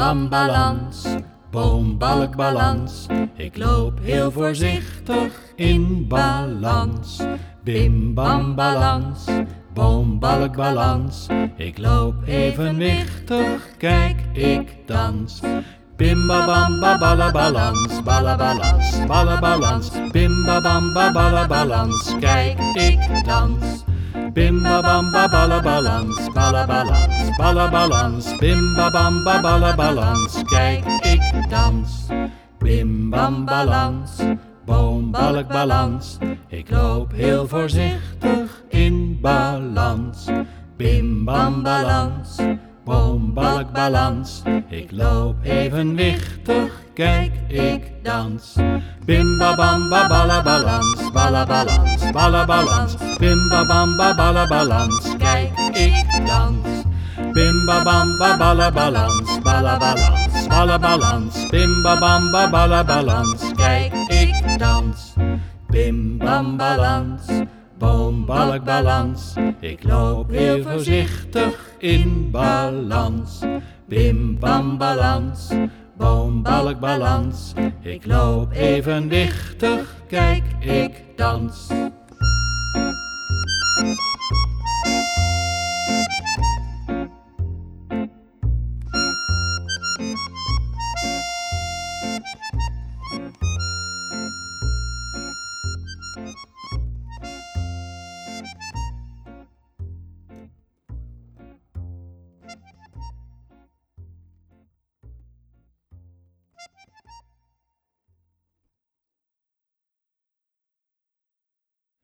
bam balans, boombalk balans. Ik loop heel voorzichtig in balans. Bim bam balans, boombalk balans. Ik loop evenwichtig, kijk ik dans. Bim ba bam ba balla balans, balla balans, balla balans. Bim ba bam ba balla balans, kijk ik dans. Bim ba bam ba balla balans, balla balans, balla balans. Bim ba bam ba balla balans, kijk ik dans. Bim bam balans, boombalk balans. Ik loop heel voorzichtig in balans. Bim bam balans, boombalk balans. Ik loop evenwichtig, kijk ik dans. Bim ba bam ba balla balans, balla balans, balla balans. Bim ba bam ba balla balans, kijk ik dans. Bim ba bam ba balla balans, balla balans, balla balans. Bim ba bam ba balla balans, kijk ik dans. Bim bam balans, boombalk balans. Ik loop heel voorzichtig in balans. Bim bam balans, boombalk balans. Ik loop evenwichtig, kijk ik dans.